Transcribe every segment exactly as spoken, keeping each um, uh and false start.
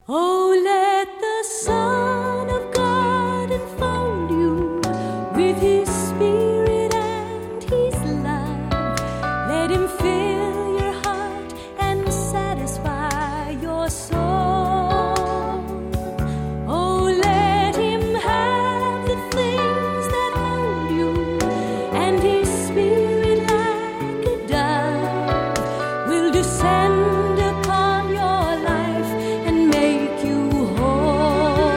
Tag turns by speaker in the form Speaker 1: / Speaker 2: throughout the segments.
Speaker 1: Oh, let the Son of God enfold you with His Spirit and His love. Let Him fill your heart and satisfy your soul. Oh, let Him have the things that hold you, and His Spirit like a dove will descend upon your life and make you whole.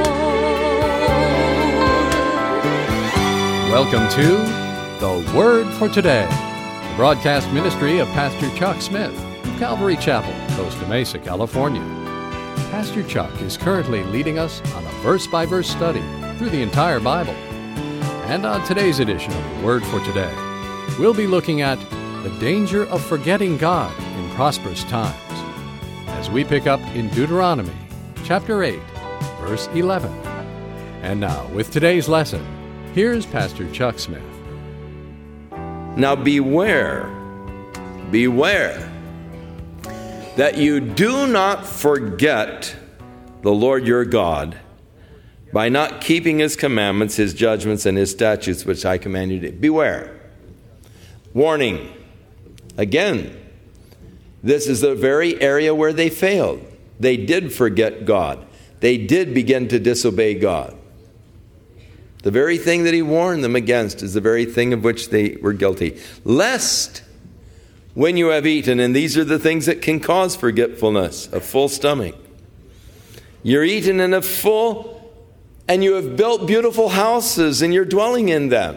Speaker 2: Welcome to The Word for Today, the broadcast ministry of Pastor Chuck Smith of Calvary Chapel, Costa Mesa, California. Pastor Chuck is currently leading us on a verse-by-verse study through the entire Bible. And on today's edition of The Word for Today, we'll be looking at the danger of forgetting God in prosperous times, as we pick up in Deuteronomy chapter eight, verse eleven. And now, with today's lesson, here's Pastor Chuck Smith.
Speaker 3: Now beware, beware, that you do not forget the Lord your God by not keeping His commandments, His judgments, and His statutes, which I command you to. Beware. Warning. Again, this is the very area where they failed. They did forget God. They did begin to disobey God. The very thing that He warned them against is the very thing of which they were guilty. Lest, when you have eaten, and these are the things that can cause forgetfulness, a full stomach. You're eaten and are full, and you have built beautiful houses, and you're dwelling in them.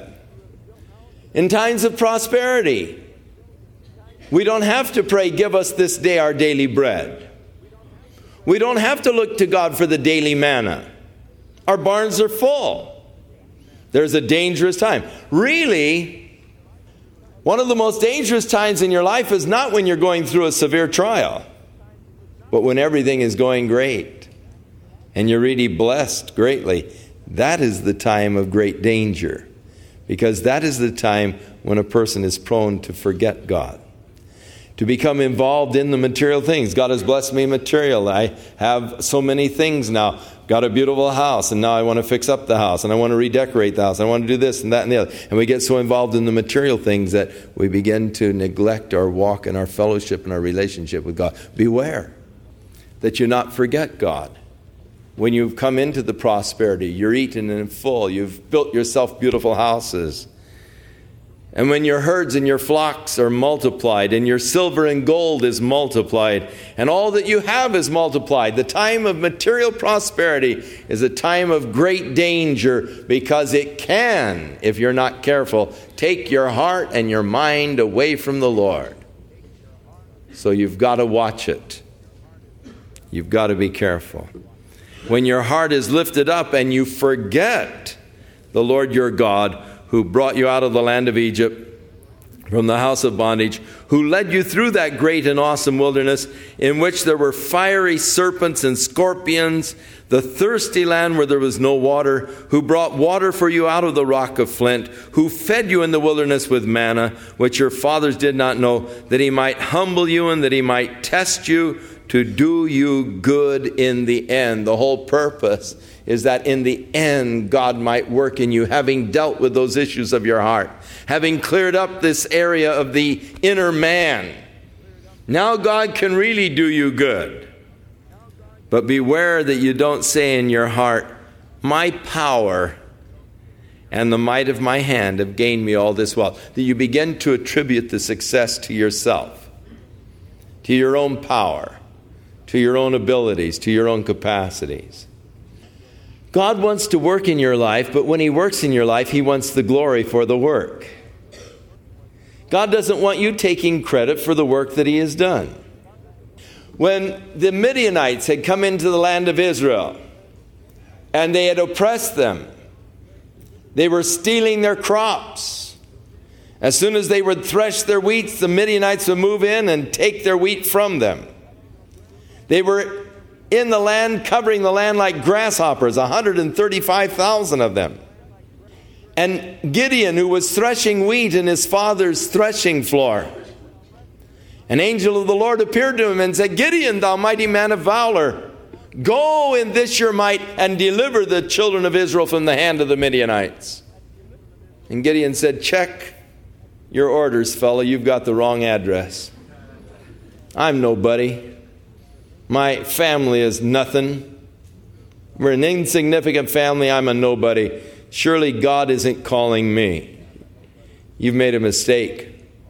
Speaker 3: In times of prosperity, we don't have to pray, give us this day our daily bread. We don't have to look to God for the daily manna. Our barns are full. There's a dangerous time. Really, one of the most dangerous times in your life is not when you're going through a severe trial, but when everything is going great and you're really blessed greatly. That is the time of great danger, because that is the time when a person is prone to forget God, to become involved in the material things. God has blessed me material. I have so many things now. Got a beautiful house, and now I want to fix up the house, and I want to redecorate the house. I want to do this and that and the other. And we get so involved in the material things that we begin to neglect our walk and our fellowship and our relationship with God. Beware that you not forget God. When you've come into the prosperity, you're eaten and full, you've built yourself beautiful houses. And when your herds and your flocks are multiplied, and your silver and gold is multiplied, and all that you have is multiplied, the time of material prosperity is a time of great danger, because it can, if you're not careful, take your heart and your mind away from the Lord. So you've got to watch it. You've got to be careful. When your heart is lifted up and you forget the Lord your God, who brought you out of the land of Egypt, from the house of bondage, who led you through that great and awesome wilderness, in which there were fiery serpents and scorpions, the thirsty land where there was no water, who brought water for you out of the rock of flint, who fed you in the wilderness with manna, which your fathers did not know, that He might humble you and that He might test you, to do you good in the end. The whole purpose is that in the end, God might work in you, having dealt with those issues of your heart, having cleared up this area of the inner man. Now God can really do you good. But beware that you don't say in your heart, my power and the might of my hand have gained me all this wealth. That you begin to attribute the success to yourself, to your own power, to your own abilities, to your own capacities. God wants to work in your life, but when He works in your life, He wants the glory for the work. God doesn't want you taking credit for the work that He has done. When the Midianites had come into the land of Israel and they had oppressed them, they were stealing their crops. As soon as they would thresh their wheat, the Midianites would move in and take their wheat from them. They were in the land, covering the land like grasshoppers, one hundred thirty-five thousand of them. And Gideon, who was threshing wheat in his father's threshing floor, an angel of the Lord appeared to him and said, Gideon, thou mighty man of valor, Go in this your might and deliver the children of Israel from the hand of the Midianites. And Gideon said, check your orders, fellow. You've got the wrong address. I'm nobody. My family is nothing. We're an insignificant family. I'm a nobody. Surely God isn't calling me. You've made a mistake.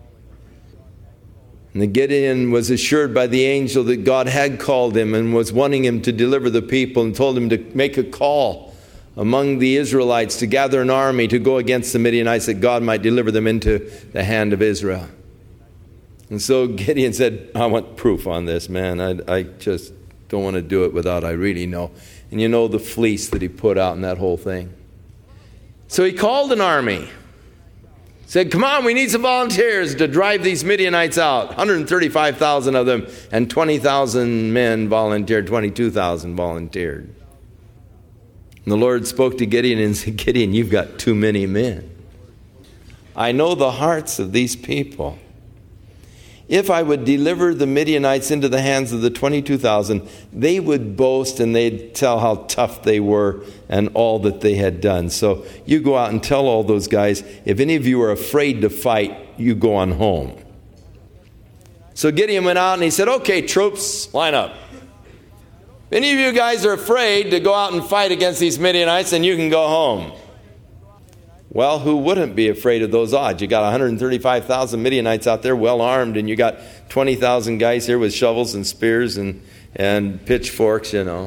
Speaker 3: And the Gideon was assured by the angel that God had called him and was wanting him to deliver the people, and told him to make a call among the Israelites to gather an army to go against the Midianites, that God might deliver them into the hand of Israel. And so Gideon said, I want proof on this, man. I, I just don't want to do it without I really know. And you know the fleece that he put out in that whole thing. So he called an army. Said, come on, we need some volunteers to drive these Midianites out. one hundred thirty-five thousand of them, and twenty thousand men volunteered, twenty-two thousand volunteered. And the Lord spoke to Gideon and said, Gideon, you've got too many men. I know the hearts of these people. If I would deliver the Midianites into the hands of the twenty-two thousand, they would boast and they'd tell how tough they were and all that they had done. So you go out and tell all those guys, if any of you are afraid to fight, you go on home. So Gideon went out and he said, okay, troops, line up. If any of you guys are afraid to go out and fight against these Midianites, then you can go home. Well, who wouldn't be afraid of those odds? You got one hundred thirty-five thousand Midianites out there well armed, and you got twenty thousand guys here with shovels and spears and, and pitchforks, you know.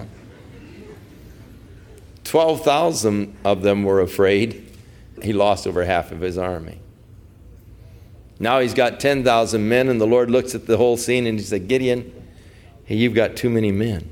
Speaker 3: twelve thousand of them were afraid. He lost over half of his army. Now he's got ten thousand men, and the Lord looks at the whole scene and he said, Gideon, hey, you've got too many men.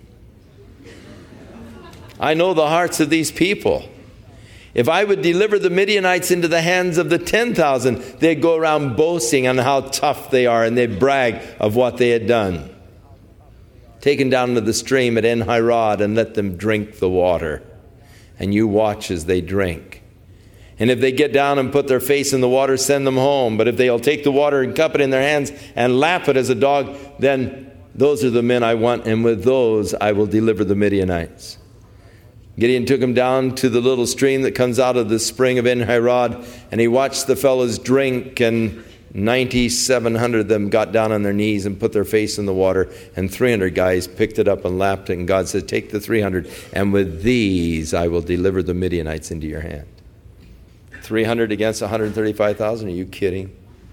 Speaker 3: I know the hearts of these people. If I would deliver the Midianites into the hands of the ten thousand, they'd go around boasting on how tough they are, and they'd brag of what they had done. Take them down to the stream at En-Hirad and let them drink the water. And you watch as they drink. And if they get down and put their face in the water, send them home. But if they'll take the water and cup it in their hands and lap it as a dog, then those are the men I want, and with those I will deliver the Midianites. Gideon took him down to the little stream that comes out of the spring of En-Hirad, and he watched the fellows drink, and ninety-seven hundred of them got down on their knees and put their face in the water, and three hundred guys picked it up and lapped it, and God said, take the three hundred, and with these I will deliver the Midianites into your hand. three hundred against one hundred thirty-five thousand? Are you kidding?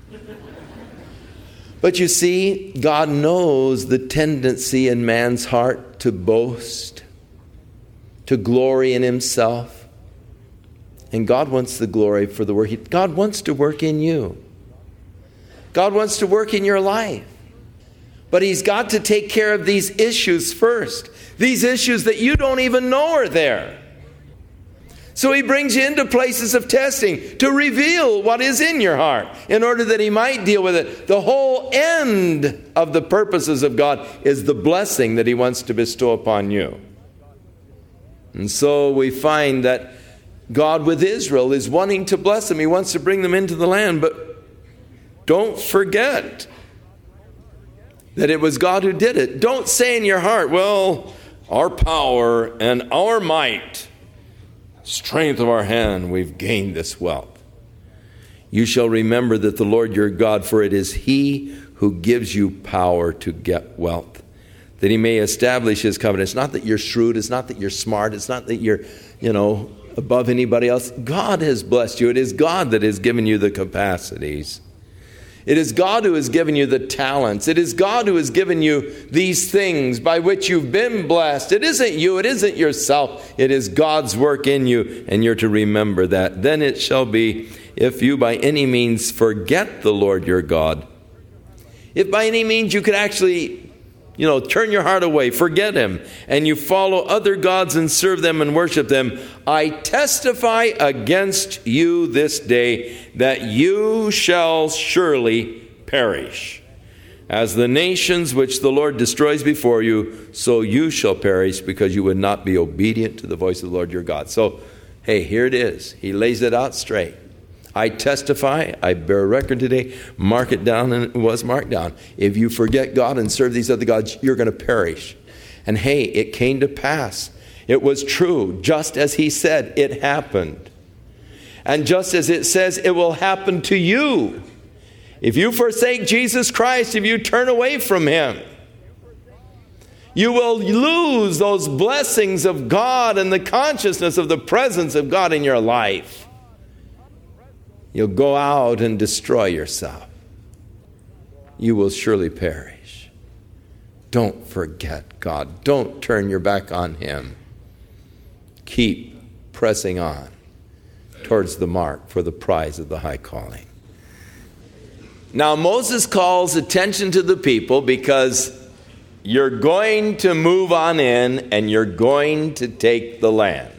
Speaker 3: But you see, God knows the tendency in man's heart to boast, to glory in himself. And God wants the glory for the work. He, God wants to work in you. God wants to work in your life. But he's got to take care of these issues first. These issues that you don't even know are there. So he brings you into places of testing to reveal what is in your heart in order that he might deal with it. The whole end of the purposes of God is the blessing that he wants to bestow upon you. And so we find that God with Israel is wanting to bless them. He wants to bring them into the land. But don't forget that it was God who did it. Don't say in your heart, well, our power and our might, strength of our hand, we've gained this wealth. You shall remember that the Lord your God, for it is he who gives you power to get wealth, that he may establish his covenant. It's not that you're shrewd. It's not that you're smart. It's not that you're, you know, above anybody else. God has blessed you. It is God that has given you the capacities. It is God who has given you the talents. It is God who has given you these things by which you've been blessed. It isn't you. It isn't yourself. It is God's work in you, and you're to remember that. Then it shall be, if you by any means forget the Lord your God, if by any means you could actually, you know, turn your heart away, forget him, and you follow other gods and serve them and worship them, I testify against you this day that you shall surely perish. As the nations which the Lord destroys before you, so you shall perish, because you would not be obedient to the voice of the Lord your God. So, hey, here it is. He lays it out straight. I testify, I bear record today, mark it down, and it was marked down. If you forget God and serve these other gods, you're going to perish. And hey, it came to pass. It was true. Just as he said, it happened. And just as it says, it will happen to you. If you forsake Jesus Christ, if you turn away from him, you will lose those blessings of God and the consciousness of the presence of God in your life. You'll go out and destroy yourself. You will surely perish. Don't forget God. Don't turn your back on him. Keep pressing on towards the mark for the prize of the high calling. Now Moses calls attention to the people because you're going to move on in and you're going to take the land.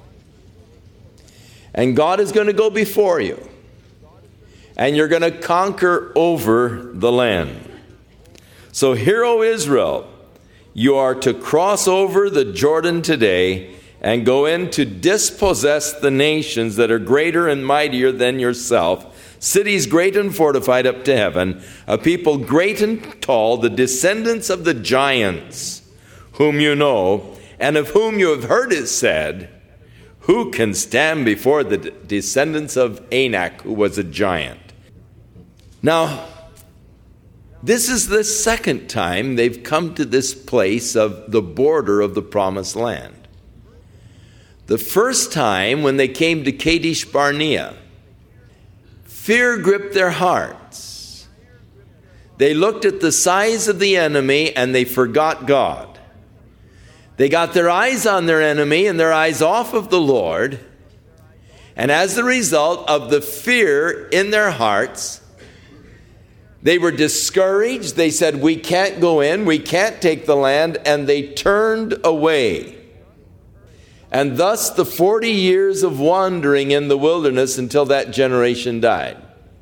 Speaker 3: And God is going to go before you. And you're going to conquer over the land. So hear, O Israel, you are to cross over the Jordan today and go in to dispossess the nations that are greater and mightier than yourself, cities great and fortified up to heaven, a people great and tall, the descendants of the giants, whom you know, and of whom you have heard it said, who can stand before the descendants of Anak, who was a giant? Now, this is the second time they've come to this place of the border of the promised land. The first time, when they came to Kadesh Barnea, fear gripped their hearts. They looked at the size of the enemy and they forgot God. They got their eyes on their enemy and their eyes off of the Lord. And as a result of the fear in their hearts, they were discouraged. They said, we can't go in, we can't take the land, and they turned away. And thus the forty years of wandering in the wilderness until that generation died.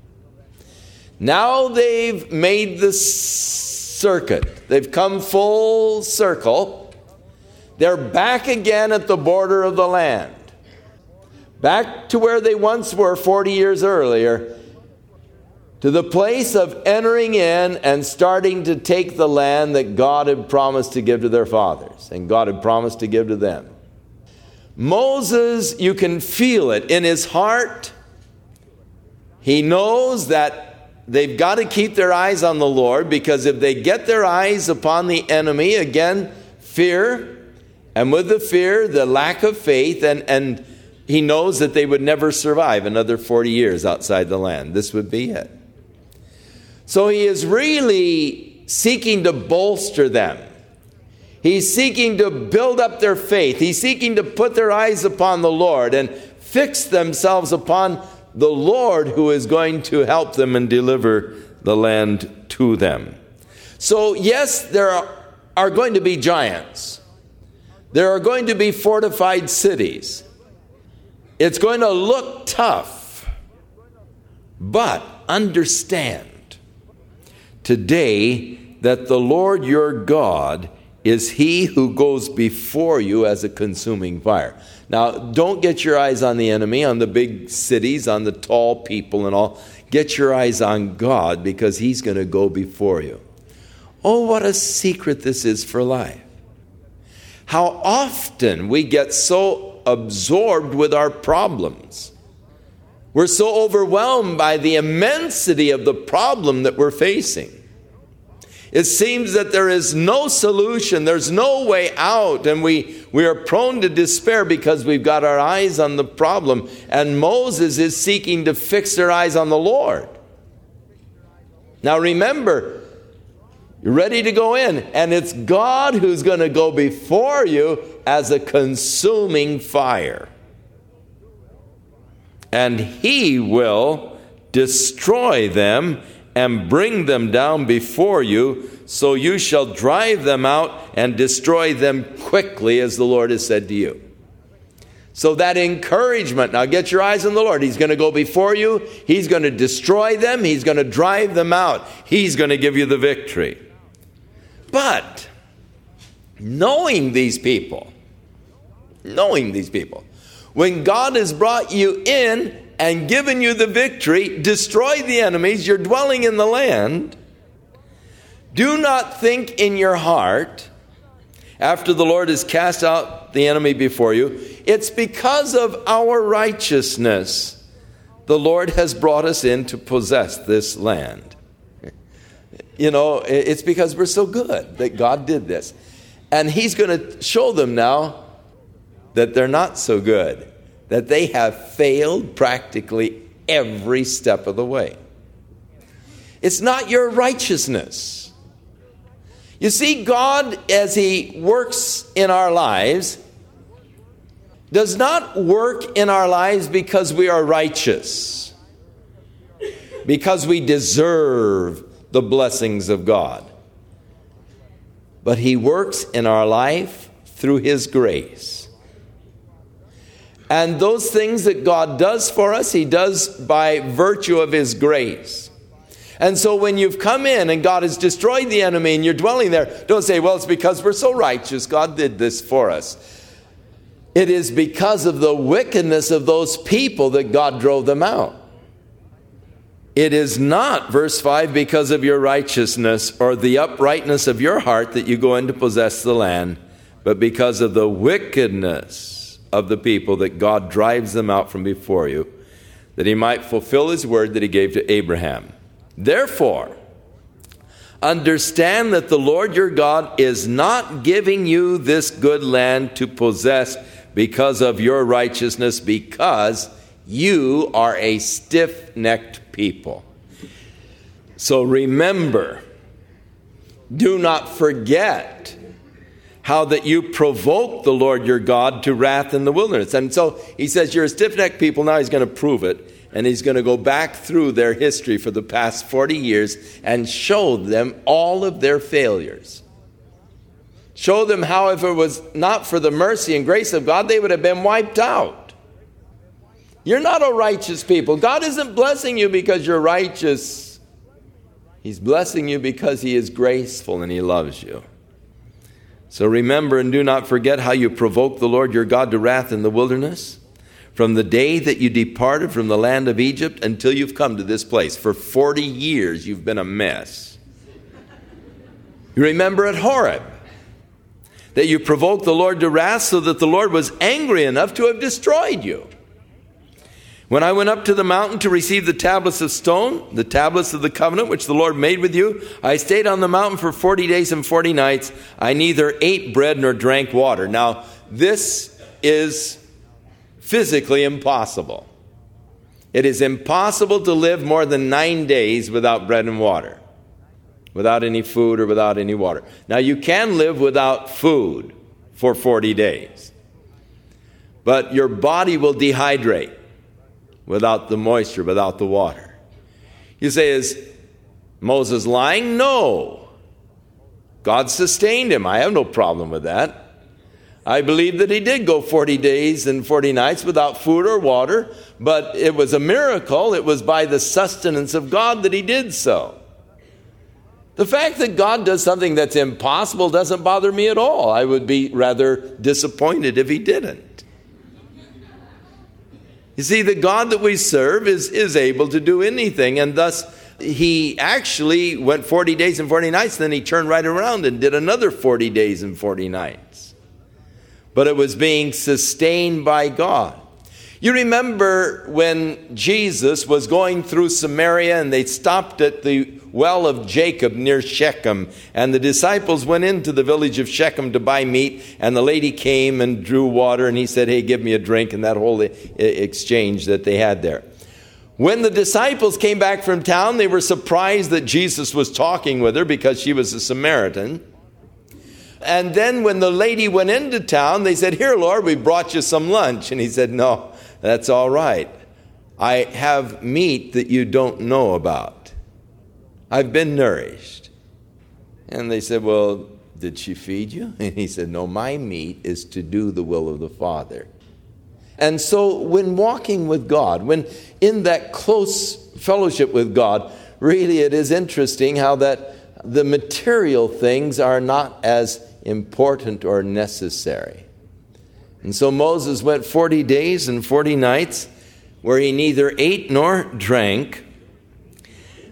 Speaker 3: Now they've made the circuit. They've come full circle. They're back again at the border of the land. Back to where they once were forty years earlier. To the place of entering in and starting to take the land that God had promised to give to their fathers. And God had promised to give to them. Moses, you can feel it in his heart. He knows that they've got to keep their eyes on the Lord, because if they get their eyes upon the enemy, again, fear, and with the fear, the lack of faith, and, and he knows that they would never survive another forty years outside the land. This would be it. So he is really seeking to bolster them. He's seeking to build up their faith. He's seeking to put their eyes upon the Lord and fix themselves upon the Lord, who is going to help them and deliver the land to them. So yes, there are, are going to be giants. There are going to be fortified cities. It's going to look tough. But understand today that the Lord your God is he who goes before you as a consuming fire. Now, don't get your eyes on the enemy, on the big cities, on the tall people and all. Get your eyes on God, because he's going to go before you. Oh, what a secret this is for life. How often we get so absorbed with our problems. We're so overwhelmed by the immensity of the problem that we're facing. It seems that there is no solution, there's no way out, and we, we are prone to despair because we've got our eyes on the problem. And Moses is seeking to fix their eyes on the Lord. Now remember, you're ready to go in, and it's God who's going to go before you as a consuming fire. And he will destroy them and bring them down before you, so you shall drive them out and destroy them quickly, as the Lord has said to you. So that encouragement, now get your eyes on the Lord. He's going to go before you. He's going to destroy them. He's going to drive them out. He's going to give you the victory. But knowing these people, knowing these people, when God has brought you in and given you the victory, destroy the enemies, you're dwelling in the land, do not think in your heart after the Lord has cast out the enemy before you, it's because of our righteousness the Lord has brought us in to possess this land. You know, it's because we're so good that God did this. And he's going to show them now that they're not so good, that they have failed practically every step of the way. It's not your righteousness. You see, God, as he works in our lives, does not work in our lives because we are righteous, because we deserve the blessings of God. But he works in our life through his grace. And those things that God does for us, he does by virtue of his grace. And so when you've come in and God has destroyed the enemy and you're dwelling there, don't say, well, it's because we're so righteous, God did this for us. It is because of the wickedness of those people that God drove them out. It is not, verse five, because of your righteousness or the uprightness of your heart that you go in to possess the land, but because of the wickedness of the people that God drives them out from before you, that he might fulfill his word that he gave to Abraham. Therefore, understand that the Lord your God is not giving you this good land to possess because of your righteousness, because you are a stiff-necked people. So remember, do not forget how that you provoked the Lord your God to wrath in the wilderness. And so he says, you're a stiff-necked people. Now he's going to prove it. And he's going to go back through their history for the past forty years and show them all of their failures. Show them how if it was not for the mercy and grace of God, they would have been wiped out. You're not a righteous people. God isn't blessing you because you're righteous. He's blessing you because he is graceful and he loves you. So remember and do not forget how you provoked the Lord your God to wrath in the wilderness, from the day that you departed from the land of Egypt until you've come to this place. For forty years you've been a mess. You remember at Horeb that you provoked the Lord to wrath so that the Lord was angry enough to have destroyed you. When I went up to the mountain to receive the tablets of stone, the tablets of the covenant which the Lord made with you, I stayed on the mountain for forty days and forty nights. I neither ate bread nor drank water. Now, this is physically impossible. It is impossible to live more than nine days without bread and water, without any food or without any water. Now, you can live without food for forty days, but your body will dehydrate without the moisture, without the water. You say, is Moses lying? No. God sustained him. I have no problem with that. I believe that he did go forty days and forty nights without food or water, but it was a miracle. It was by the sustenance of God that he did so. The fact that God does something that's impossible doesn't bother me at all. I would be rather disappointed if he didn't. You see, the God that we serve is, is able to do anything, and thus he actually went forty days and forty nights, then he turned right around and did another forty days and forty nights. But it was being sustained by God. You remember when Jesus was going through Samaria and they stopped at the well of Jacob near Shechem, and the disciples went into the village of Shechem to buy meat, and the lady came and drew water, and he said, hey, give me a drink, and that whole exchange that they had there. When the disciples came back from town, they were surprised that Jesus was talking with her because she was a Samaritan. And then when the lady went into town, they said, here, Lord, we brought you some lunch. And he said, no, that's all right. I have meat that you don't know about. I've been nourished. And they said, well, did she feed you? And he said, no, my meat is to do the will of the Father. And so when walking with God, when in that close fellowship with God, really it is interesting how that the material things are not as important or necessary. And so Moses went forty days and forty nights where he neither ate nor drank.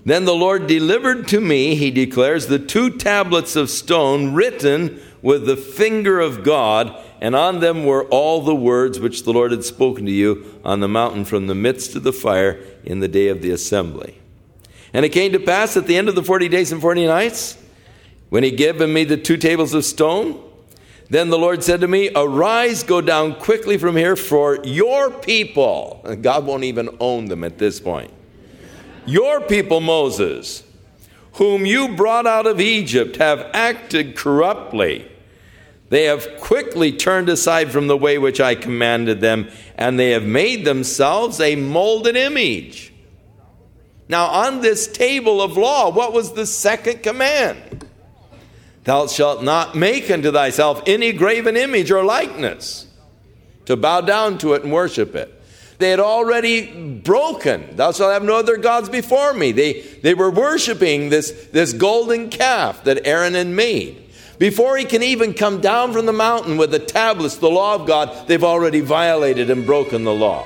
Speaker 3: Then the Lord delivered to me, he declares, the two tablets of stone written with the finger of God, and on them were all the words which the Lord had spoken to you on the mountain from the midst of the fire in the day of the assembly. And it came to pass at the end of the forty days and forty nights, when he gave me the two tables of stone, then the Lord said to me, arise, go down quickly from here, for your people, and God won't even own them at this point, your people, Moses, whom you brought out of Egypt, have acted corruptly. They have quickly turned aside from the way which I commanded them, and they have made themselves a molded image. Now on this table of law, what was the second command? Thou shalt not make unto thyself any graven image or likeness, to bow down to it and worship it. They had already broken. Thou shalt have no other gods before me. They, they were worshiping this, this golden calf that Aaron had made. Before he can even come down from the mountain with the tablets, the law of God, they've already violated and broken the law.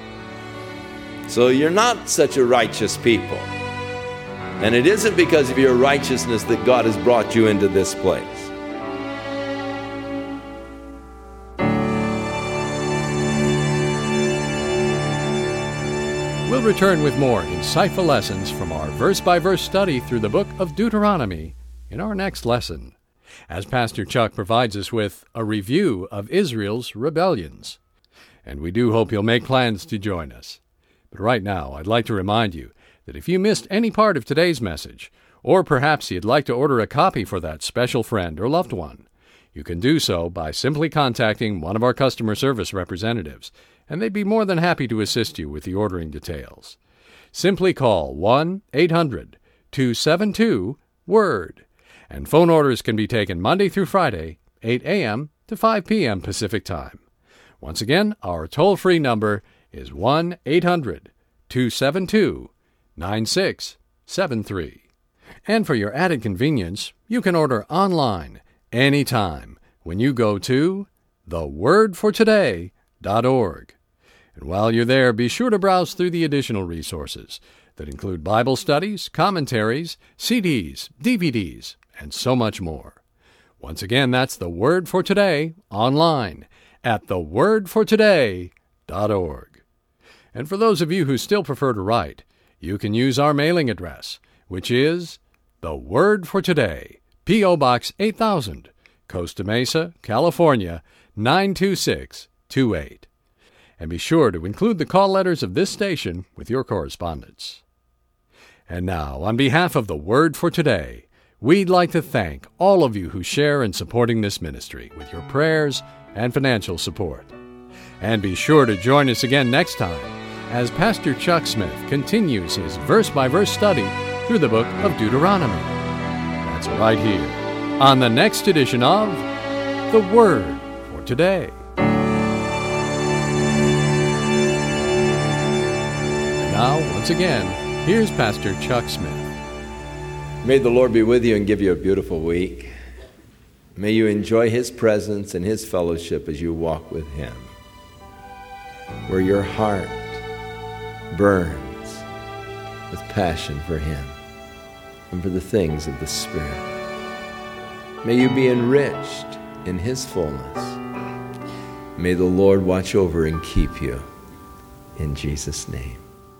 Speaker 3: So you're not such a righteous people. And it isn't because of your righteousness that God has brought you into this place.
Speaker 2: We'll return with more insightful lessons from our verse-by-verse study through the book of Deuteronomy in our next lesson, as Pastor Chuck provides us with a review of Israel's rebellions. And we do hope you'll make plans to join us. But right now, I'd like to remind you that if you missed any part of today's message, or perhaps you'd like to order a copy for that special friend or loved one, you can do so by simply contacting one of our customer service representatives, and they'd be more than happy to assist you with the ordering details. Simply call one eight hundred two seven two WORD, and phone orders can be taken Monday through Friday, eight a.m. to five p.m. Pacific Time. Once again, our toll-free number is one eight hundred two seven two nine six seven three. And for your added convenience, you can order online anytime when you go to the word for today dot org. And while you're there, be sure to browse through the additional resources that include Bible studies, commentaries, C Ds, D V Ds, and so much more. Once again, that's the Word for Today online at the word for today dot org. And for those of you who still prefer to write, you can use our mailing address, which is The Word for Today, P O. Box eight thousand, Costa Mesa, California, nine two six two eight. And be sure to include the call letters of this station with your correspondence. And now, on behalf of The Word for Today, we'd like to thank all of you who share in supporting this ministry with your prayers and financial support. And be sure to join us again next time as Pastor Chuck Smith continues his verse-by-verse study through the book of Deuteronomy. That's right here on the next edition of The Word for Today. And now, once again, here's Pastor Chuck Smith.
Speaker 3: May the Lord be with you and give you a beautiful week. May you enjoy His presence and His fellowship as you walk with Him, where your heart burns with passion for Him and for the things of the Spirit. May you be enriched in His fullness. May the Lord watch over and keep you. In Jesus' name.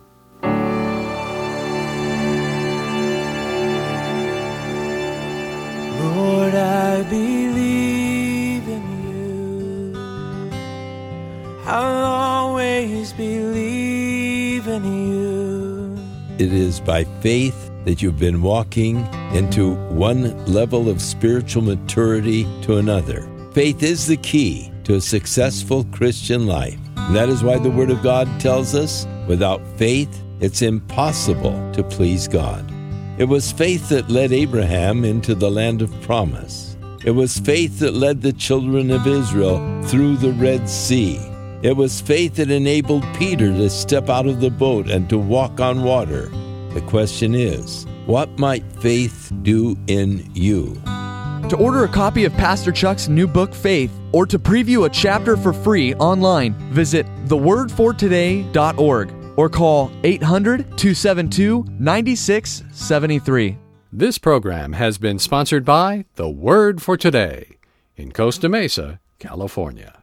Speaker 4: Lord, I believe in you. I'll always believe in you.
Speaker 5: It is by faith that you've been walking into one level of spiritual maturity to another. Faith is the key to a successful Christian life. And that is why the Word of God tells us, without faith, it's impossible to please God. It was faith that led Abraham into the land of promise. It was faith that led the children of Israel through the Red Sea. It was faith that enabled Peter to step out of the boat and to walk on water. The question is, what might faith do in you?
Speaker 6: To order a copy of Pastor Chuck's new book, Faith, or to preview a chapter for free online, visit the word for today dot org or call eight hundred, two seven two, nine six seven three.
Speaker 2: This program has been sponsored by The Word for Today in Costa Mesa, California.